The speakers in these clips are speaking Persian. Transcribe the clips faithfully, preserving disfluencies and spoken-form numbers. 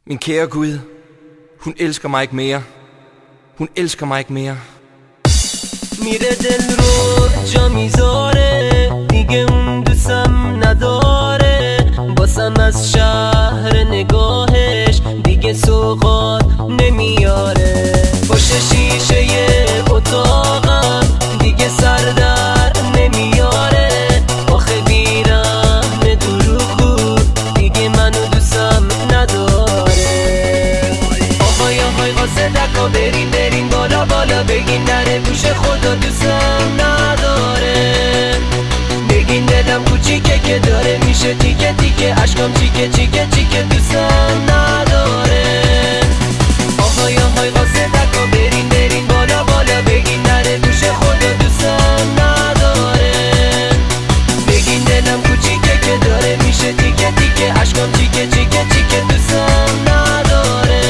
Min kære Gud, hun elsker mig ikke mere. Hun elsker mig ikke mere. میره دل رو جا میذاره، دیگه اون دوستم نداره. باسم از شهر نگاهش دیگه سوغات نمیاره. پشت شیشه اتاقم دیگه سر در نمیاره. آخه بیرم دروغو دیگه منو دوستم نداره. آهای آهای قاصدکا برین برین بالا بالا بگین نره گوش خدا دوستم نداره. بگین دلم کوچیکه که داره میشه تیکه تیکه، اشکام چیکه چیکه چیکه دوستم نداره. آهای آهای قاصدکا برین برین بالا بالا بگین نره گوش خدا دوستم نداره. بگین دلم کوچیکه که داره میشه تیکه تیکه، اشکام چیکه چیکه چیکه دوستم نداره.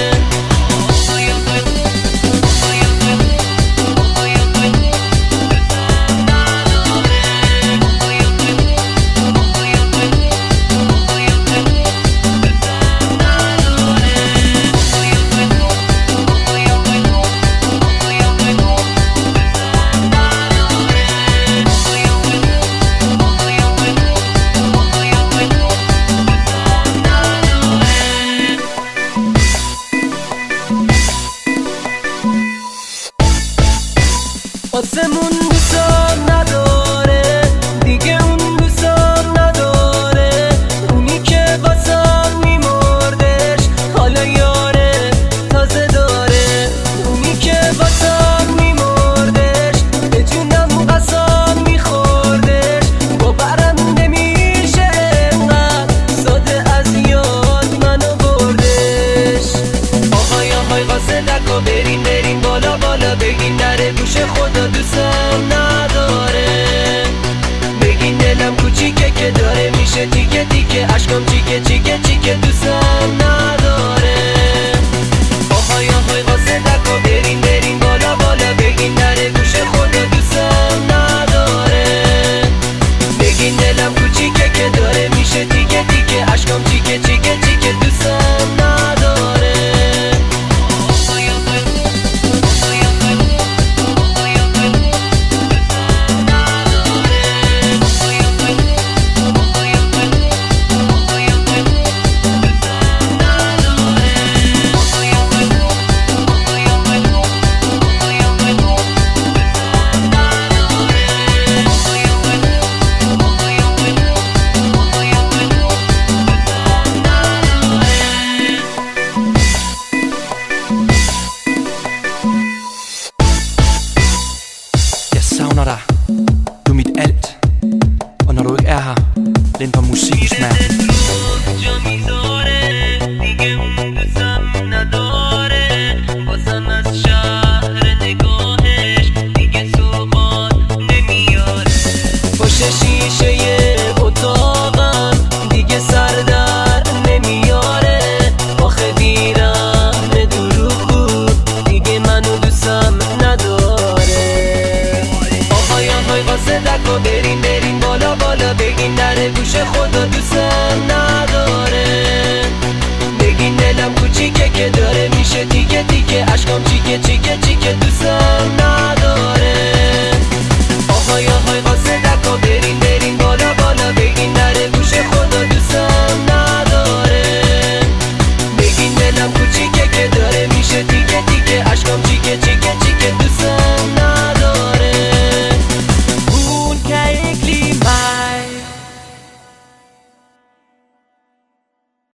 آسمون دوستم نداره، دیگه اون دوستم نداره. اونی که واسم میمردش حالا یاره تازه داره. اونی که واسم میمردش به جونم قسم میخوردش. باورم نمیشه انقدر ساده از یاد منو بردش. آهای آهای قاصدکا برین برین بالا بالا بگین نره گوش خدا دوستم نداره. بگین دلم کوچیکه که داره میشه تیکه تیکه، اشکام چیکه چیکه چیکه دوستم نداره. آهای آهای قاصدکا برین برین بالا بالا بگین نره گوش خدا دوستم نداره. بگین دلم کوچیکه که داره میشه تیکه تیکه، اشکام چیکه چیکه چیکه دوستم نداره. Savner dig, du er mit alt. Og når du ikke er her, lend på musiksmerken. پشت شیشه اتاقم دیگه سر در نمیاره. آخه بیرم دروغو دیگه منو دوستم نداره. آهای آهای قاصدکا برین برین بالا بالا بگین نره گوش خدا دوستم نداره. بگین دلم کوچیکه که داره میشه تیکه تیکه، اشکام چیکه چیکه چیکه دوستم نداره. آهای آهای قاصدکا برین برین بالا بالا بگین نره گوش خدا دوستم نداره. بگین دلم کوچیکه که داره میشه تیکه تیکه، اشکام چیکه چیکه چیکه دوستم نداره.